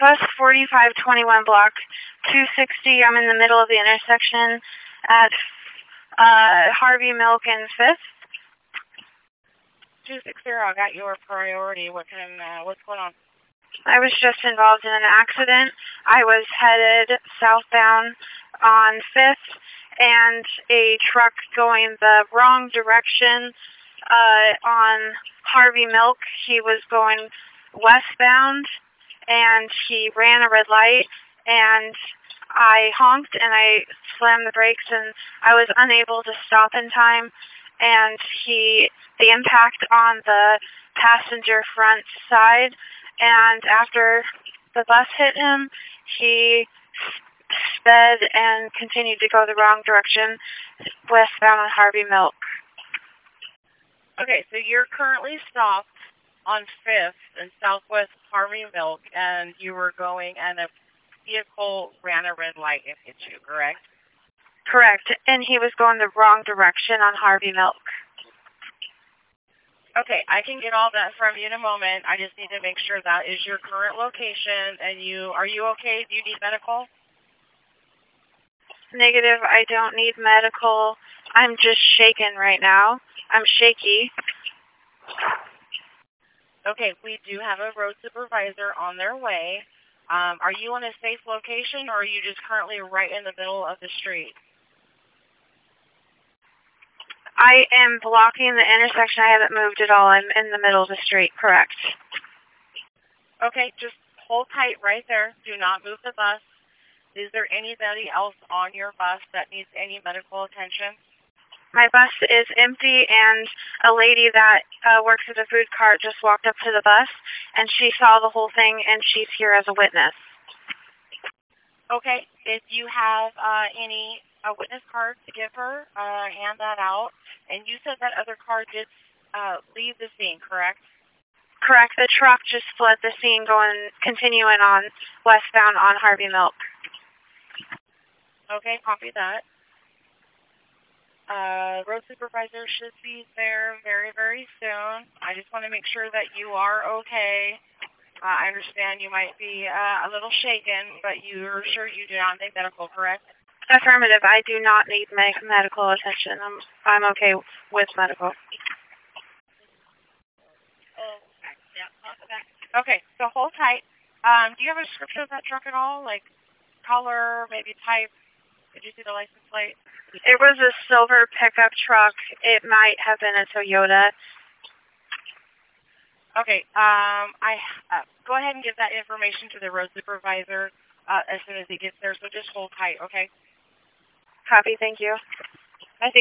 bus 4521 block 260. I'm in the middle of the intersection at Harvey Milk and 5th. 260, I got your priority. What's going on? I was just involved in an accident. I was headed southbound on 5th, and a truck going the wrong direction on Harvey Milk. He was going westbound, and he ran a red light, and I honked, and I slammed the brakes, and I was unable to stop in time, and the impact on the passenger front side, and after the bus hit him, he sped and continued to go the wrong direction, westbound on Harvey Milk. Okay, so you're currently stopped on 5th and southwest Harvey Milk, and you were going, and a vehicle ran a red light and hit you, correct? Correct, and he was going the wrong direction on Harvey Milk. Okay, I can get all that from you in a moment. I just need to make sure that is your current location, and are you okay? Do you need medical? Negative, I don't need medical. I'm just shaken right now. I'm shaky. Okay, we do have a road supervisor on their way. Are you in a safe location, or are you just currently right in the middle of the street? I am blocking the intersection. I haven't moved at all. I'm in the middle of the street, correct. Okay, just hold tight right there. Do not move the bus. Is there anybody else on your bus that needs any medical attention? My bus is empty, and a lady that works at the food cart just walked up to the bus, and she saw the whole thing, and she's here as a witness. Okay, if you have any witness card to give her, hand that out. And you said that other car did leave the scene, correct? Correct. The truck just fled the scene, continuing on westbound on Harvey Milk. Okay, copy that. Road supervisor should be there very, very soon. I just want to make sure that you are okay. I understand you might be a little shaken, but you're sure you do not need medical, correct? Affirmative. I do not need medical attention. I'm okay with medical. Okay, so hold tight. Do you have a description of that truck at all? Like color, maybe type? Did you see the license plate? It was a silver pickup truck. It might have been a Toyota. Okay, go ahead and give that information to the road supervisor as soon as he gets there, so just hold tight, okay? Copy, thank you.